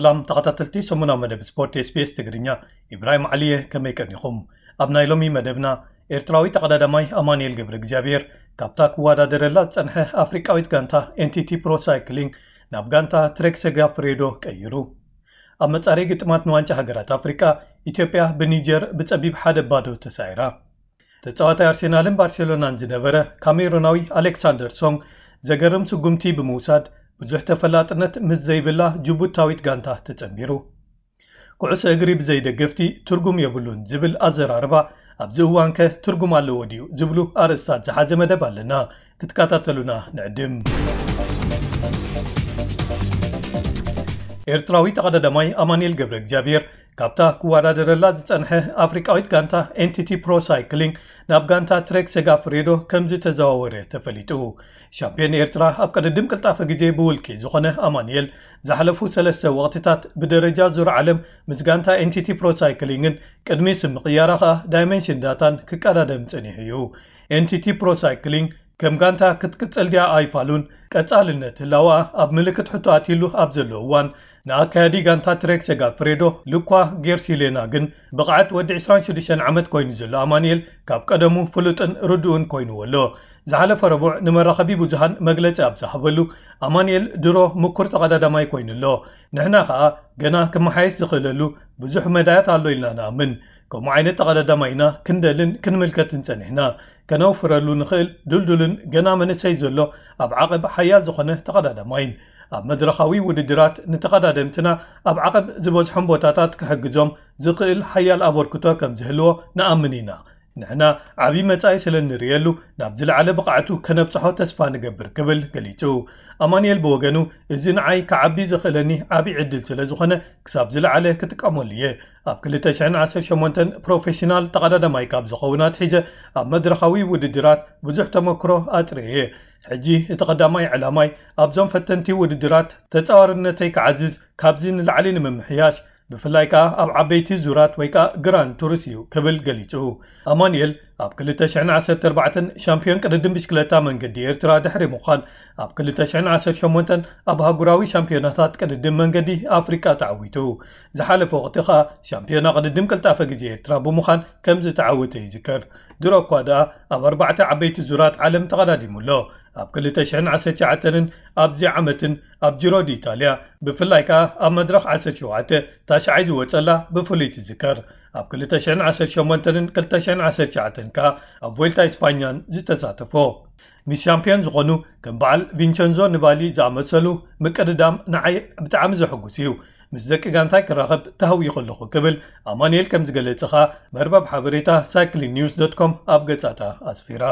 ሰላም ተኸታተልቲ ሰሙና መደብ ስፖርት SBS ትግርኛ ኢብራሂም ዓሊየ ከመይ ቀኒኹም ኣብ ናይ ሎሚ መደብና ኤርትራዊ ተቀዳዳማይ አማኑኤል ገብረ እግዚአብሔር ካብታ ክወዳደረላ ዝጸንሐ ኣፍሪቃዊት ጋንታ ኤንቲቲ ፕሮ ሳይክሊንግ ናብ ጋንታ ትሬክ ሰጋ ፍሬዶ ቀይሩ ኣብ መጻረይ ግጥማት ንዋንጫ ሃገራት ኣፍሪቃ ኢትዮጵያ ብኒጀር ብጸቢብ ሓደ ባዶ ተሳይራ ተጻዋታይ አርሴናልን ባርሴሎናን ዝነበረ ካሜሩናዊ አሌክሳንደር ሶንግ ዘገርም ስጉምቲ ብምውሳድ ብዙሕ ተፈላጥነት ምስ ዘይብላ ጅቡታዊት ጋንታ ተጸሚሩ ኩዕሶ እግሪ ብዘይደገፍቲ ትርጉም የብሉን ዝብል ኣዘራርባ ኣብዚ እዋን ከ ትርጉም ኣለዎ ድዩ ዝብሉ ኣርእስታት ዝሓዘ መደብ ኣለና ክትከታተሉና ንዕድም ኤርትራዊ ተቀዳዳማይ አማኑኤል ገብረ እግዚአብሔር ካብታ ክወዳደረላ ዝጸንሐ ኣፍሪቃዊት ጋንታ ኤንቲቲ ፕሮ ሳይክሊንግ ናብ ጋንታ ትሬክ ሰጋ ፍሬዶ ከምዚ ተዘዋወረ ተፈሊጡ ሻምፒዮን ኤርትራ ኣብ ቀደድም ቅልጣፈ ግዜ ብውልቂ ዝኾነ አማኑኤል ዝሓለፉ 3 ወቅትታት ብደረጃ ዙር ዓለም ምስ ጋንታ ኤንቲቲ ፕሮ ሳይክሊንግን ቅድሚ ስም ቅያራ ኸኣ ዳይሜንሽን ዳታን ክቀዳደም ጸኒሑ እዩ ኤንቲቲ ፕሮ ሳይክሊንግ ከም ጋንታ ክትቅጽል ድያ ኣይፋሉን ቀጻልነት ህላዋ ኣብ ምልክት ሕቶ ኣትሉ ኣብ ዘሎ እዋን ንኣካያዲ ጋንታ ትሬክ ሰጋ ፍሬዶ ሉኳ ጌርሲሌና ግን ብቕዓት ወዲ 26 ዓመት ኮይኑ ዘሎ አማኑኤል ካብ ቀደሙ ፍሉጥን ርዱእን ኮይኑወሎ ዝሓለፈ ረቡዕ ንመራኸቢ ብዙሃን መግለጺ ኣብ ዝሃበሉ አማኑኤል ድሮ ምኩር ተቀዳዳማይ ኮይኑሎ ንሕና ኸኣ ገና ክመሓየሽ ዝኽእለሉ ብዙሕ መዳያት ኣሎ ኢልና ንኣምን ከምኡ ዓይነት ተቀዳዳማይና ክንደልን ክንምልከትን ጸኒሕና ከነውፍረሉ ንኽእል ድልዱልን ገና መንእሰይ ዘሎ ኣብ ዓቐብ ሓያል ዝኾነ ተቀዳዳማይን ኣብ መድረኻዊ ውድድራት ንተቀዳደምትና ኣብ ዓቐብ ዝበዝሖም ቦታታት ክሕግዞም ዝኽእል ሓያል ኣበርክቶ ከም ዝህልዎ ንኣምን ኢና ንሕና ዓብዪ መጻኢ ስለ ንሪእየሉ ናብ ዝለዓለ ብቕዓቱ ከነብጽሖ ተስፋ ንገብር ክብል ገሊጹ አማኑኤል ብወገኑ እዚ ንዓይ ከዓቢ ዝኽእለኒ ዓብዪ ዕድል ስለ ዝኾነ ክሳብ ዝለዓለ ክጥቀመሉ እየ ኣብ 2018 ፕሮፌሽናል ተቀዳዳማይ ካብ ዝኸውናት ሒዘ ኣብ መድረኻዊ ውድድራት ብዙሕ ተመክሮ ኣጥርየ ሕጂ እቲ ቀዳማይ ዕላማይ ኣብዞም ፈተንቲ ውድድራት ተጻዋርነተይ ክዓዝዝ ካብዚ ንላዕሊ ንምምሕያሽ ብፍላይ ከዓ ኣብ ዓበይቲ ዙራት ወይ ከዓ ግራን ቱርስ እዩ ክብል ገሊጹ አማኑኤል ኣብ 2014 ሻምፒዮን ቅድድም ብሽክለታ መንገዲ ኤርትራ ድሕሪ ምዃን ኣብ 2018 ኣብ ሃገራዊ ሻምፒዮናታት ቅድድም መንገዲ ኣፍሪቃ ተዓዊቱ ዝሓለፈ ወቕቲ ኸኣ ሻምፒዮና ቅድድም ቅልጣፈ ግዜ ኤርትራ ብምዃን ከም ዝተዓወተ ይዝከር ድሮ እኳ ደኣ ኣብ 4 ዓበይቲ ዙራት ዓለም ተቐዳዲሙሎ ኣብ 2019 ኣብዚ ዓመትን ኣብ ጂሮ ዲ ኢጣልያ ብፍላይ ከዓ ኣብ መድረኽ 17 ታሽዓይ ዝወጸላ ብፍሉይ ትዝከር ኣብ 2018ን 2019 ከዓ ኣብ ቮልታ ኢስፓኛን ዝተሳተፎ ምስ ሻምፒዮን ዝኾኑ ከም በዓል ቪንቸንዞ ንባሊ ዝኣመሰሉ ምቅድዳም ንዓይ ብጣዕሚ ዘሐጉስ እዩ ምስ ደቂ ጋንታይ ክራኸብ ተሃዊ ከለኹ ክብል አማኑኤል ከም ዝገለጸኻ መርበብ ሓበሬታ cyclingnews.com ኣብ ገጻታ ኣስፊራ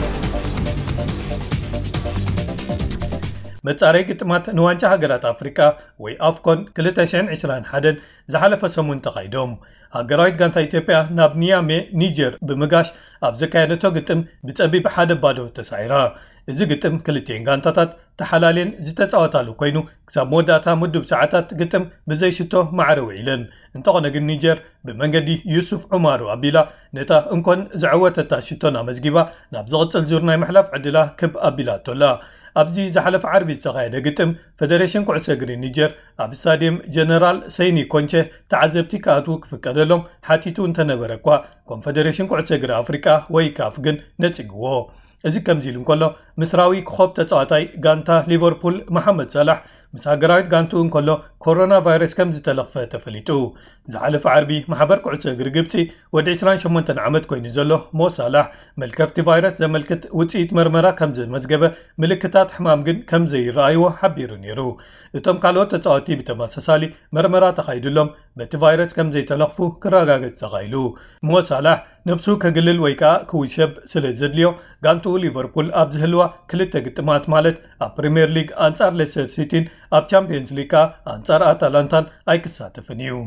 መጻረይ ግጥማት ንዋንጫ ሃገራት ኣፍሪቃ ወይ ኣፍኮን 2021 ዝሓለፈ ሰሙን ተኻይዶም ሃገራዊት ጋንታ ኢትዮጵያ ናብ ኒያሜ ኒጀር ብምጋሽ ኣብ ዘካየደቶ ግጥም ብጸቢብ ሓደ ባዶ ተሳይራ እዚ ግጥም ክልቲአን ጋንታታት ተሓላለየን ዝተጻወታሉ ኮይኑ ክሳብ መወዳእታ ምድብ ሰዓታት ግጥም ብዘይሽቶ ማዕረ ውዒለን እንተኾነ ግን ኒጀር ብመንገዲ ዩሱፍ ዑማሩ ኣቢላ ነታ እንኮን ዝዕወተታ ሽቶን ኣመዝጊባ ናብ ዝቕጽል ዙር ናይ ምሕላፍ ዕድላ ክብ ኣቢላቶላ ኣብዚ ዝሓለፈ ዓርቢ ዝተኻየደ ግጥም ፌደሬሽን ኩዕሶ እግሪ ኒጀር ኣብ ስታድየም ጀነራል ሰይኒ ኮንቼ ተዓዘብቲ ከኣትዉ ክፍቀደሎም ሓቲቱ እንተነበረ እኳ ኮንፌደሬሽን ኩዕሶ እግሪ ኣፍሪቃ ወይ ካፍ ግን ነጽግዎ እዚ ከምዚ ኢሉ እንከሎ ምስራዊ ክኾብ ተጻዋታይ ጋንታ ሊቨርፑል መሐመድ ሰላሕ ምስ ሃገራዊት ጋንቱ እንከሎ ኮሮና ቫይረስ ከም ዝተለኽፈ ተፈሊጡ ዝሓለፈ ዓርቢ ማሕበር ኩዕሶ እግሪ ግብፂ ወዲ 28 ዓመት ኮይኑ ዘሎ ሞ ሳላሕ መልከፍቲ ቫይረስ ዘመልክት ውፅኢት መርመራ ከም ዘመዝገበ ምልክታት ሕማም ግን ከም ዘይረኣይዎ ሓቢሩ ነይሩ እቶም ካልኦት ተጻወቲ ብተመሳሳሊ መርመራ ተኻይድሎም በቲ ቫይረስ ከም ዘይተለኽፉ ክረጋገጽ ተኻኢሉ ሞ ሳላሕ ነፍሱ ከግልል ወይ ከዓ ክውሸብ ስለ ዘድልዮ ጋንቱ ሊቨርፑል ኣብ ዝህልዋ ክልተ ግጥማት ማለት ኣብ ፕሪምየር ሊግ አንጻር ሌስተር ሲቲን ኣብ ቻምፒየንስ ሊግ አንጻር አታላንታን ኣይክሳተፍን እዩ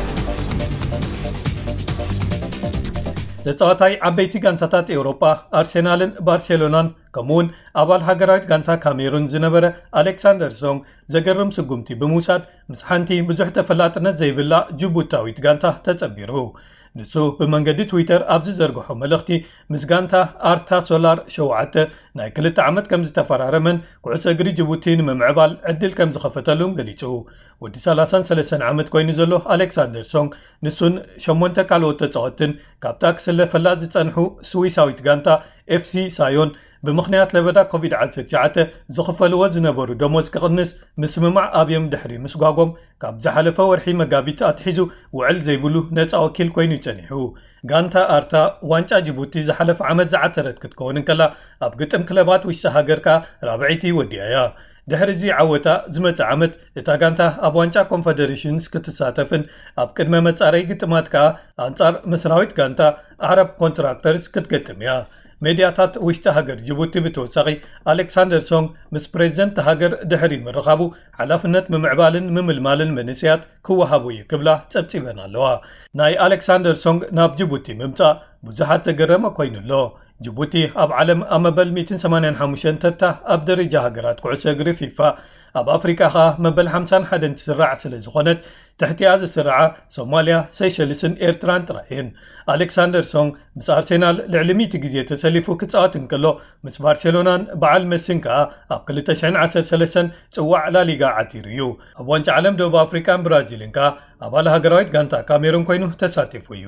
ተጻዋታይ ዓበይቲ ጋንታታት ኤውሮጳ አርሴናልን ባርሴሎናን ከምውን ኣባል ሃገራዊት ጋንታ ካሜሩን ዝነበረ አሌክሳንደር ሶንግ ዘገርም ስጉምቲ ብምውሳድ ምስ ሓንቲ ብዙሕ ተፈላጥነት ዘይብላ ጅቡታዊት ጋንታ ተጸቢሩ ንሱ ብመንገዲ ትዊተር ኣብዚ ዘርግሖ መልእኽቲ ምስ ጋንታ ኣርታ ሶላር 7 ናይ 2 ዓመት ከም ዝተፈራረመን ኩዕሶ እግሪ ጅቡቲ ንምምዕባል ዕድል ከም ዝኸፈተሉን ገሊጹ ወዲ 33 ዓመት ኮይኑ ዘሎ ኣሌክሳንደር ሶንግ ንሱን 8 ካልኦት ተጻወትን ካብታ ክስለፈላ ዝጸንሑ ስዊሳዊት ጋንታ FC ሳዮን ብምኽንያት ለበዳ ኮቪድ-19 ዝኽፈልዎ ዝነበሩ ደሞዝ ክቕንስ ምስምማዕ ኣብዮም ድሕሪ ምስጓጎም ካብ ዝሓለፈ ወርሒ መጋቢት ኣትሒዙ ውዕል ዘይብሉ ነፃ ወኪል ኮይኑ ይጸኒሑ ጋንታ ኣርታ ዋንጫ ጅቡቲ ዝሓለፈ ዓመት ዝዓተረት ክትከውን ከላ ኣብ ግጥም ክለባት ውሽጢ ሃገርካ ራብዒቲ ወዲኣያ ድሕሪ እዚ ዓወታ ዝመጽ ዓመት እታ ጋንታ ኣብ ዋንጫ ኮንፌደሬሽንስ ክትሳተፍን ኣብ ቅድመ መጻረይ ግጥማት ከዓ ኣንጻር ምስራዊት ጋንታ ኣረብ ኮንትራክተርስ ክትገጥም እያ ሜድያታት ውሽጢ ሃገር ጅቡቲ ብተወሳኺ ኣሌክሳንደር ሶንግ ምስ ፕሬዚደንት ሃገር ድሕሪ ምርኻቡ ሓላፍነት ምምዕባልን ምምልማልን መንስያት ክወሃቡ ይክብላ ጸብጺበን ኣለዋ ናይ ኣሌክሳንደር ሶንግ ናብ ጅቡቲ ምምጻእ ብዙሓት ዘገረመ ኮይኑሎ ጅቡቲ ኣብ ዓለም ኣብ መበል 185 ተርታ ኣብ ደረጃ ሃገራት ኩዕሶ እግሪ ፊፋ ኣብ ኣፍሪካ ኸ መበል 51 ትስራዕ ስለ ዝኾነት ትሕቲኣ ዝስርዓ ሶማልያ ሴሸልስን ኤርትራን ጥራየን ኣሌክሳንደር ሶንግ ምስ ኣርሴናል ልዕሊ 100 ግዜ ተሰሊፉ ክጻወት እንከሎ ምስ ባርሴሎናን በዓል መሲን ከዓ ኣብ 2013 ጽዋዕ ላሊጋ ዓቲሩ እዩ ኣብ ዋንጫ ዓለም ደቡብ ኣፍሪካን ብራዚልን ከዓ ኣባል ሃገራዊት ጋንታ ካሜሩን ኮይኑ ተሳቲፉ እዩ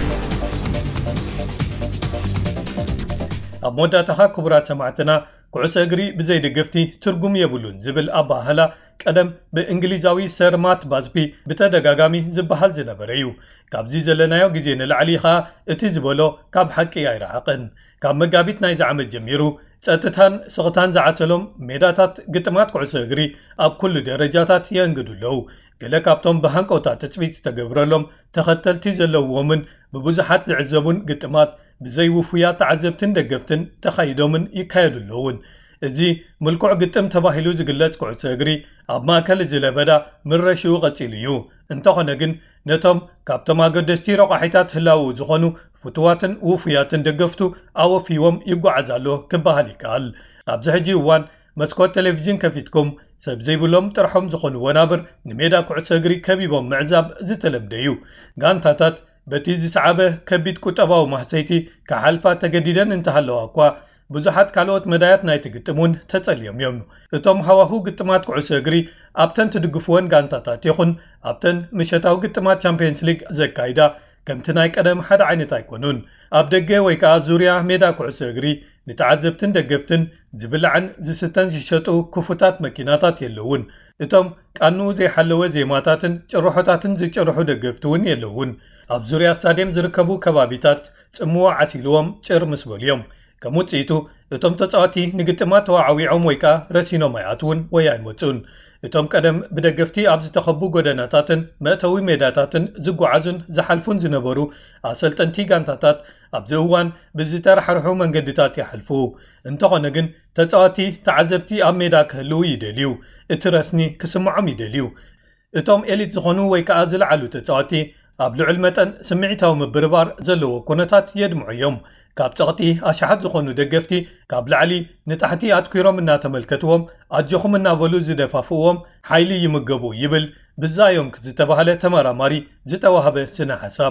ኣብ መወዳእታኻ ክቡራት ሰማዕትና ኩዕሶ እግሪ ብዘይ ደገፍቲ ትርጉም የብሉን ዝብል ኣባህላ ቀደም ብእንግሊዛዊ ሰር ማት ባዝቢ ብተደጋጋሚ ዝበሃል ዝነበረ እዩ ካብዚ ዘለናዮ ግዜ ንላዕሊ ኸ እቲ ዝበሎ ካብ ሓቂ ኣይረሓቕን ካብ መጋቢት ናይ ዝዓመት ጀሚሩ ጸጥታን ስቕታን ዝዓሰሎም ሜዳታት ግጥማት ኩዕሶ እግሪ ኣብ ኩሉ ደረጃታት የእንግዱለው ገለ ካብቶም ብሃንቀውታ ተፅቢት ዝተገብረሎም ተኸተልቲ ዘለውዎምን ብብዙሓት ዝዕዘቡን ግጥማት ብዘይ ውፉያት ተዓዘብትን ደገፍትን ተኻይዶምን ይካየዱለውን እዚ ምልኩዕ ግጥም ተባሂሉ ዝግለጽ ኩዕሶ እግሪ ኣብ ማእከል ዝለበዳ ምረሽኡ ቀጺሉ እዩ እንተኾነ ግን ነቶም ካብቶም ኣገደስቲ ረቓሒታት ህላው ዝኾኑ ፍትዋትን ውፉያትን ደገፍቱ ኣወፊዎም ይጓዓዛሎ ክበሃል ይከኣል ኣብዚ ሕጂ እዋን መስኮት ቴሌቪዥን ከፊትኩም ሰብ ዘይብሎም ጥርሖም ዝኾኑ ወናብር ንሜዳ ኩዕሶ እግሪ ከቢቦም ምዕዛብ ዝተለምደ እዩ ጋንታታት በቲ ዝሰዓበ ከቢድ ቁጠባዊ ማህሰይቲ ካሓልፋ ተገዲደን እንተሃለዋ እኳ ብዙሓት ካልኦት መዳያት ናይቲ ግጥሙን ተጸልዮም እዮም እቶም ሃዋሁ ግጥማት ኩዕሶ እግሪ ኣብተን ትድግፍወን ጋንታታት ይኹን ኣብተን ምሸታዊ ግጥማት ቻምፒየንስ ሊግ ዘካይዳ ከምቲ ናይ ቀደም ሓደ ዓይነት ኣይኮኑን ኣብ ደገ ወይ ከዓ ዙርያ ሜዳ ኩዕሶ እግሪ ንተዓዘብትን ደገፍትን ዝብላዕን ዝስተን ዝሸጡ ክፉታት መኪናታት የለውን እቶም ቃንኡ ዘይሓለወ ዜማታትን ጭርሖታትን ዝጭርሑ ደገፍቲ እውን የለውን ኣብ ዙርያ ስታድየም ዝርከቡ ከባቢታት ጽምዋ ዓሲልዎም ጭር ምስ በልዮም ከም ውጽኢቱ እቶም ተጻዋቲ ንግጥማት ተዋዓዊዖም ወይ ከዓ ረሲኖም ኣይኣትውን ወይ ኣይመጹን እቶም ቀደም ብደገፍቲ ኣብ ዝተኸቡ ጎደናታትን መእተዊ ሜዳታትን ዝጓዓዙን ዝሓልፉን ዝነበሩ ኣሰልጠንቲ ጋንታታት ኣብዚ እዋን ብዝተረሓርሑ መንገድታት ይሓልፉ እንተኾነ ግን ተጻዋቲ ተዓዘብቲ ኣብ ሜዳ ክህልው ይደልዩ እቲ ረስኒ ክስምዖም ይደልዩ እቶም ኤሊት ዝኾኑ ወይ ከዓ ዝለዓሉ ተጻዋቲ ኣብ ልዑል መጠን ስምዒታዊ ምብርባር ዘለዎ ኩነታት የድምዑ እዮም ካብ ጸቕጢ ኣሽሓት ዝኾኑ ደገፍቲ ካብ ላዕሊ ንታሕቲ ኣትኲሮም እናተመልከትዎም ኣጆኹም እናበሉ ዝደፋፍዎም ሓይሊ ይምገቡ ይብል ብዛዮም ዝተባህለ ተመራማሪ ዝተዋህበ ስነ ሓሳብ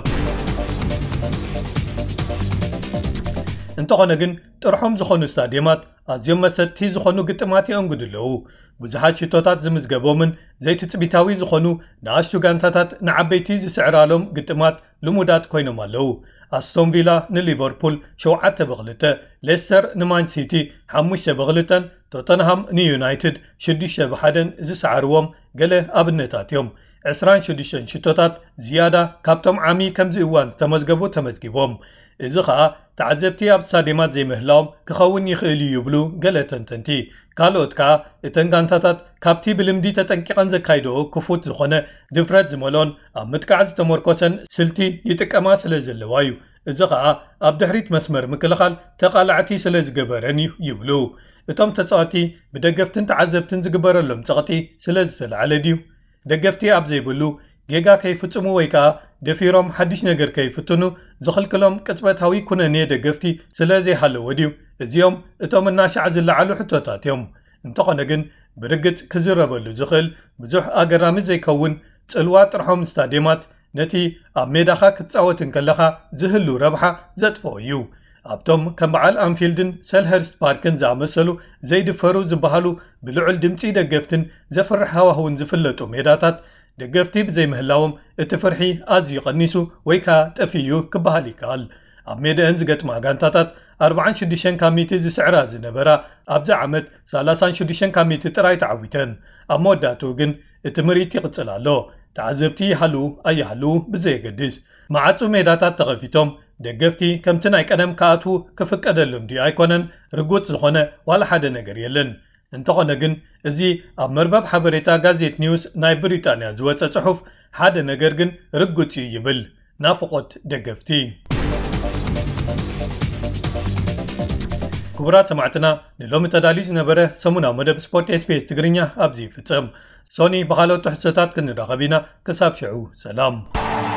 እንተኾነ ግን ጥርሖም ዝኾኑ ስታድየማት ኣዝዮም መሰጥቲ ዝኾኑ ግጥማት የእንግዱለው ብዙሓት ሽቶታት ዝምዝገቦምን ዘይትፅቢታዊ ዝኾኑ ንኣሽቱ ጋንታታት ንዓበይቲ ዝስዕራሎም ግጥማት ልሙዳት ኮይኖም ኣለው ኣስቶን ቪላ ንሊቨርፑል 7-2 ሌስተር ንማን ሲቲ 5-2 ቶተንሃም ንዩናይትድ 6-1 ዝሰዓርዎም ገለ ኣብነታት እዮም 26 ሽቶታት ዝያዳ ካብቶም ዓሚ ከምዚ እዋን ዝተመዝገቡ ተመዝጊቦም እዚ ኸኣ ተዓዘብቲ ኣብ ስታድየማት ዘይምህላዎም ክኸውን ይኽእል ይብሉ ገለ ተንተንቲ ካልኦት ከዓ እተን ጋንታታት ካብቲ ብልምዲ ተጠንቂቐን ዘካይድኦ ክፉት ዝኾነ ድፍረት ዝመሎን ኣብ ምጥቃዕ ዝተመርኮሰን ስልቲ ይጥቀማ ስለ ዘለዋ እዩ እዚ ኸኣ ኣብ ድሕሪት መስመር ምክልኻል ተቓላዕቲ ስለ ዝገበረን እዩ ይብሉ እቶም ተጻዋቲ ብደገፍትን ተዓዘብትን ዝግበረሎም ጸቕጢ ስለ ዝተለዓለ ድዩ ደገፍቲ ኣብ ዘይብሉ ጌጋ ከይፍጽሙ ወይ ከዓ ደፊሮም ሓድሽ ነገር ከይፍትኑ ዝኽልክሎም ቅጽበታዊ ኩነኔ ደገፍቲ ስለ ዘይሃለወ ድዩ እዚኦም እቶም እናሻዕ ዝለዓሉ ሕቶታት እዮም እንተኾነ ግን ብርግጽ ክዝረበሉ ዝኽእል ብዙሕ ኣገራሚ ዘይከውን ጽልዋ ጥርሖም ስታድየማት ነቲ ኣብ ሜዳኻ ክትጻወትን ከለኻ ዝህሉ ረብሓ ዘጥፎ እዩ ኣብቶም ከም በዓል ኣንፊልድን ሰልኸርስት ፓርክን ዝኣመሰሉ ዘይድፈሩ ዝበሃሉ ብልዑል ድምፂ ደገፍትን ዘፍርሕ ሃዋህውን ዝፍለጡ ሜዳታት ደገፍቲ ብዘይምህላዎም እቲ ፍርሒ ኣዝዩ ቀኒሱ ወይ ከዓ ጠፊዩ ክበሃል ይከኣል ኣብ ሜዳአን ዝገጥማ ጋንታታት 46 ካብ ሚእቲ ዝስዕራ ዝነበራ ኣብዛ ዓመት 36 ካብ ሚእቲ ጥራይ ተዓዊተን ኣብ መወዳእቱ ግን እቲ ምርኢት ይቕፅል ኣሎ ተዓዘብቲ ይሃልው ኣይሃልው ብዘየገድስ ማዓፁ ሜዳታት ተኸፊቶም ደገፍቲ ከምቲ ናይ ቀደም ከኣትዉ ክፍቀደሎም ድዩ ኣይኮነን ርጉፅ ዝኾነ ዋላ ሓደ ነገር የለን እንተኾነ ግን እዚ ኣብ መርበብ ሓበሬታ ጋዜት ኒውስ ናይ ብሪጣንያ ዝወፀ ጽሑፍ ሓደ ነገር ግን ርጉፅ እዩ ይብል ናፍቆት ደገፍቲ ክቡራት ሰማዕትና ንሎሚ ተዳልዩ ዝነበረ ሰሙናዊ መደብ ስፖርት ኤስፔስ ትግርኛ ኣብዚ ይፍጸም ሶኒ ብኻልኦት ትሕዝቶታት ክንራኸብ ኢና ክሳብ ሽዑ ሰላም